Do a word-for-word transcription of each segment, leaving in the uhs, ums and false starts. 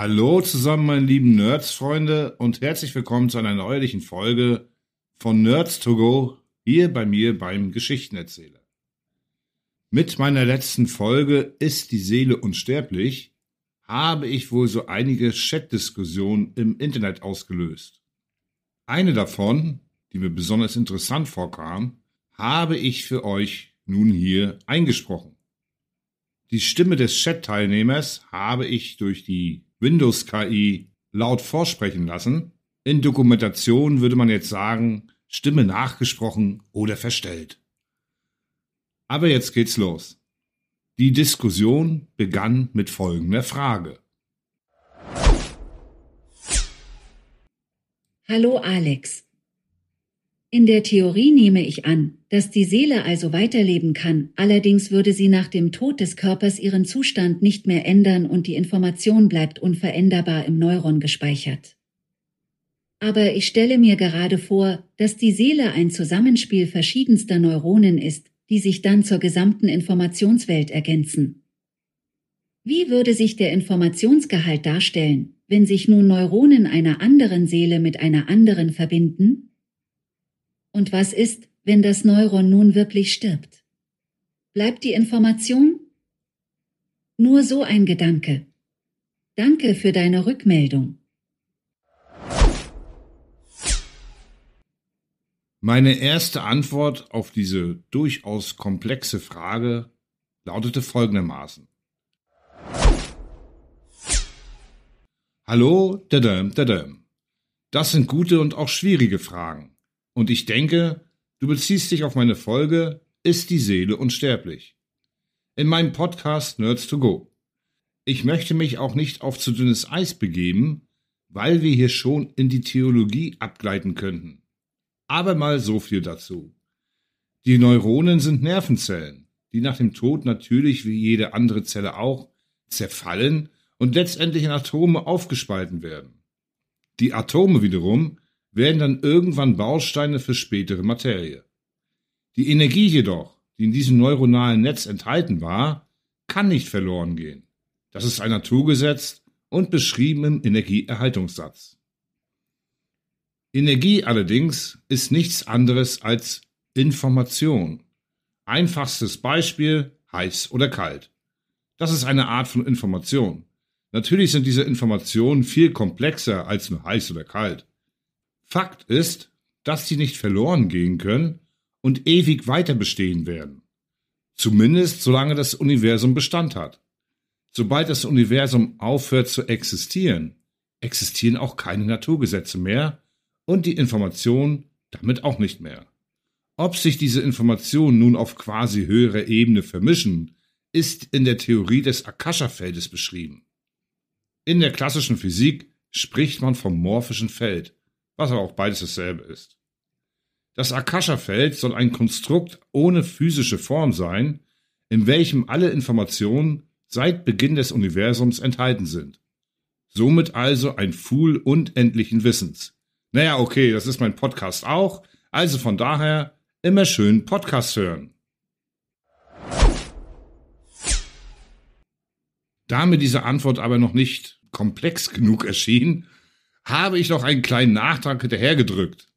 Hallo zusammen, meine lieben Nerds-Freunde, und herzlich willkommen zu einer neuerlichen Folge von Nerds to Go, hier bei mir beim Geschichtenerzähler. Mit meiner letzten Folge Ist die Seele unsterblich? Habe ich wohl so einige Chat-Diskussionen im Internet ausgelöst. Eine davon, die mir besonders interessant vorkam, habe ich für euch nun hier eingesprochen. Die Stimme des Chat-Teilnehmers habe ich durch die Windows-K I laut vorsprechen lassen. In Dokumentation würde man jetzt sagen, Stimme nachgesprochen oder verstellt. Aber jetzt geht's los. Die Diskussion begann mit folgender Frage. Hallo Alex. In der Theorie nehme ich an, dass die Seele also weiterleben kann, allerdings würde sie nach dem Tod des Körpers ihren Zustand nicht mehr ändern und die Information bleibt unveränderbar im Neuron gespeichert. Aber ich stelle mir gerade vor, dass die Seele ein Zusammenspiel verschiedenster Neuronen ist, die sich dann zur gesamten Informationswelt ergänzen. Wie würde sich der Informationsgehalt darstellen, wenn sich nun Neuronen einer anderen Seele mit einer anderen verbinden? Und was ist, wenn das Neuron nun wirklich stirbt? Bleibt die Information? Nur so ein Gedanke. Danke für deine Rückmeldung. Meine erste Antwort auf diese durchaus komplexe Frage lautete folgendermaßen. Hallo, dadam, dadam. Das sind gute und auch schwierige Fragen. Und ich denke, du beziehst dich auf meine Folge Ist die Seele unsterblich? In meinem Podcast Nerds to Go. Ich möchte mich auch nicht auf zu dünnes Eis begeben, weil wir hier schon in die Theologie abgleiten könnten. Aber mal so viel dazu. Die Neuronen sind Nervenzellen, die nach dem Tod natürlich wie jede andere Zelle auch zerfallen und letztendlich in Atome aufgespalten werden. Die Atome wiederum werden dann irgendwann Bausteine für spätere Materie. Die Energie jedoch, die in diesem neuronalen Netz enthalten war, kann nicht verloren gehen. Das ist ein Naturgesetz und beschrieben im Energieerhaltungssatz. Energie allerdings ist nichts anderes als Information. Einfachstes Beispiel, heiß oder kalt. Das ist eine Art von Information. Natürlich sind diese Informationen viel komplexer als nur heiß oder kalt. Fakt ist, dass sie nicht verloren gehen können und ewig weiter bestehen werden. Zumindest solange das Universum Bestand hat. Sobald das Universum aufhört zu existieren, existieren auch keine Naturgesetze mehr und die Informationen damit auch nicht mehr. Ob sich diese Informationen nun auf quasi höherer Ebene vermischen, ist in der Theorie des Akasha-Feldes beschrieben. In der klassischen Physik spricht man vom morphischen Feld, was aber auch beides dasselbe ist. Das Akasha-Feld soll ein Konstrukt ohne physische Form sein, in welchem alle Informationen seit Beginn des Universums enthalten sind. Somit also ein Pool unendlichen Wissens. Naja, okay, das ist mein Podcast auch, also von daher immer schön Podcast hören. Da mir diese Antwort aber noch nicht komplex genug erschien, habe ich noch einen kleinen Nachtrag hinterhergedrückt.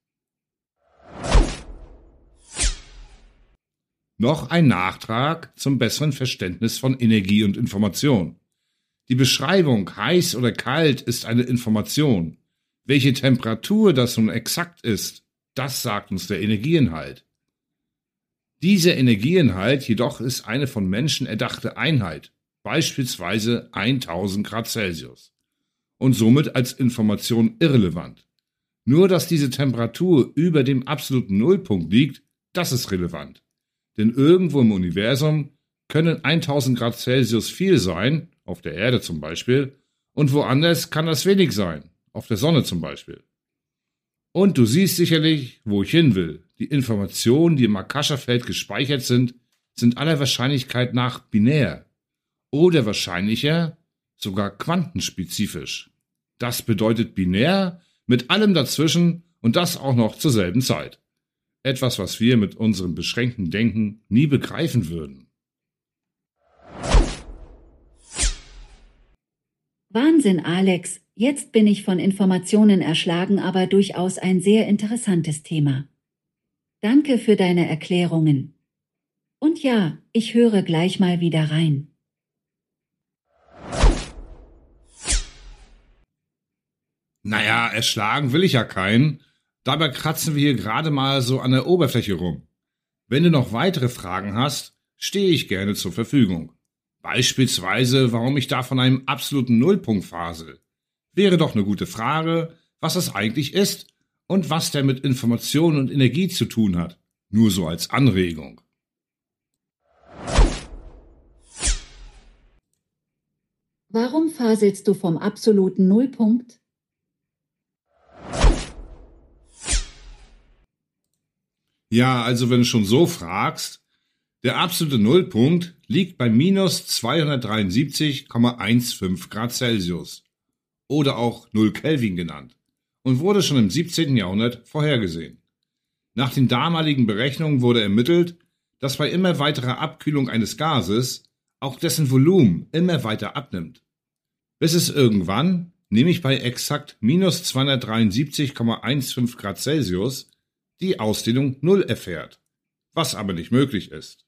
Noch ein Nachtrag zum besseren Verständnis von Energie und Information. Die Beschreibung heiß oder kalt ist eine Information. Welche Temperatur das nun exakt ist, das sagt uns der Energieinhalt. Dieser Energieinhalt jedoch ist eine von Menschen erdachte Einheit, beispielsweise tausend Grad Celsius. Und somit als Information irrelevant. Nur dass diese Temperatur über dem absoluten Nullpunkt liegt, das ist relevant. Denn irgendwo im Universum können tausend Grad Celsius viel sein, auf der Erde zum Beispiel, und woanders kann das wenig sein, auf der Sonne zum Beispiel. Und du siehst sicherlich, wo ich hin will. Die Informationen, die im Akasha-Feld gespeichert sind, sind aller Wahrscheinlichkeit nach binär. Oder wahrscheinlicher, sogar quantenspezifisch. Das bedeutet binär, mit allem dazwischen und das auch noch zur selben Zeit. Etwas, was wir mit unserem beschränkten Denken nie begreifen würden. Wahnsinn, Alex, jetzt bin ich von Informationen erschlagen, aber durchaus ein sehr interessantes Thema. Danke für deine Erklärungen. Und ja, ich höre gleich mal wieder rein. Naja, erschlagen will ich ja keinen. Dabei kratzen wir hier gerade mal so an der Oberfläche rum. Wenn du noch weitere Fragen hast, stehe ich gerne zur Verfügung. Beispielsweise, warum ich da von einem absoluten Nullpunkt fasel. Wäre doch eine gute Frage, was das eigentlich ist und was der mit Information und Energie zu tun hat. Nur so als Anregung. Warum faselst du vom absoluten Nullpunkt? Ja, also wenn du schon so fragst, der absolute Nullpunkt liegt bei minus zweihundertdreiundsiebzig Komma fünfzehn Grad Celsius oder auch null Kelvin genannt und wurde schon im siebzehnten Jahrhundert vorhergesehen. Nach den damaligen Berechnungen wurde ermittelt, dass bei immer weiterer Abkühlung eines Gases auch dessen Volumen immer weiter abnimmt, bis es irgendwann, nämlich bei exakt minus zweihundertdreiundsiebzig Komma fünfzehn Grad Celsius, die Ausdehnung Null erfährt, was aber nicht möglich ist.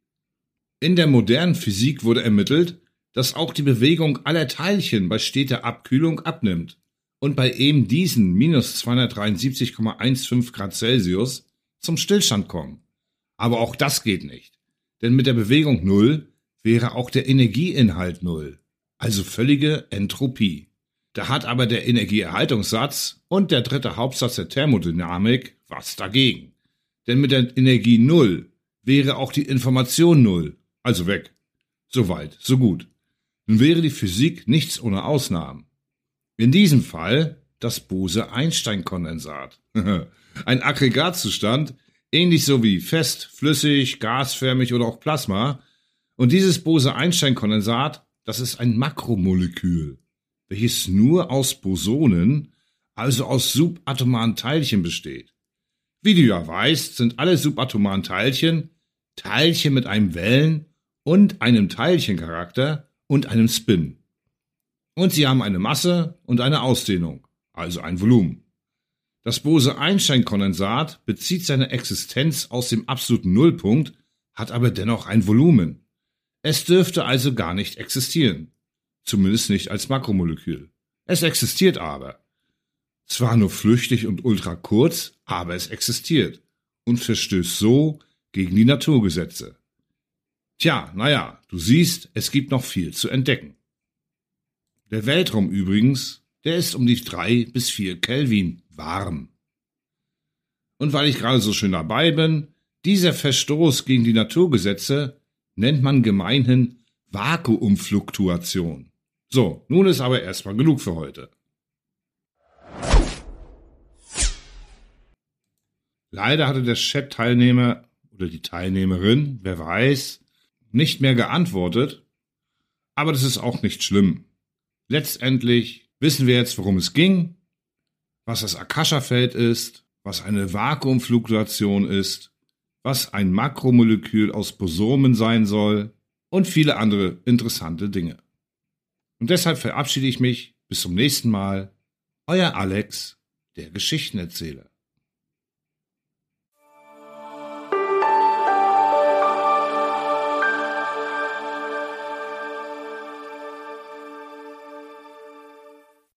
In der modernen Physik wurde ermittelt, dass auch die Bewegung aller Teilchen bei steter Abkühlung abnimmt und bei eben diesen minus zweihundertdreiundsiebzig Komma fünfzehn Grad Celsius zum Stillstand kommen. Aber auch das geht nicht, denn mit der Bewegung Null wäre auch der Energieinhalt Null, also völlige Entropie. Da hat aber der Energieerhaltungssatz und der dritte Hauptsatz der Thermodynamik was dagegen. Denn mit der Energie Null wäre auch die Information Null, also weg. Soweit, so gut. Nun wäre die Physik nichts ohne Ausnahmen. In diesem Fall das Bose-Einstein-Kondensat. Ein Aggregatzustand, ähnlich so wie fest, flüssig, gasförmig oder auch Plasma. Und dieses Bose-Einstein-Kondensat, das ist ein Makromolekül, welches nur aus Bosonen, also aus subatomaren Teilchen besteht. Wie du ja weißt, sind alle subatomaren Teilchen Teilchen mit einem Wellen- und einem Teilchencharakter und einem Spin. Und sie haben eine Masse und eine Ausdehnung, also ein Volumen. Das Bose-Einstein-Kondensat bezieht seine Existenz aus dem absoluten Nullpunkt, hat aber dennoch ein Volumen. Es dürfte also gar nicht existieren. Zumindest nicht als Makromolekül. Es existiert aber. Zwar nur flüchtig und ultra kurz, aber es existiert und verstößt so gegen die Naturgesetze. Tja, naja, du siehst, es gibt noch viel zu entdecken. Der Weltraum übrigens, der ist um die drei bis vier Kelvin warm. Und weil ich gerade so schön dabei bin, dieser Verstoß gegen die Naturgesetze nennt man gemeinhin Vakuumfluktuation. So, nun ist aber erstmal genug für heute. Leider hatte der Chat-Teilnehmer oder die Teilnehmerin, wer weiß, nicht mehr geantwortet, aber das ist auch nicht schlimm. Letztendlich wissen wir jetzt, worum es ging, was das Akasha-Feld ist, was eine Vakuumfluktuation ist, was ein Makromolekül aus Bosonen sein soll und viele andere interessante Dinge. Und deshalb verabschiede ich mich bis zum nächsten Mal. Euer Alex, der Geschichtenerzähler.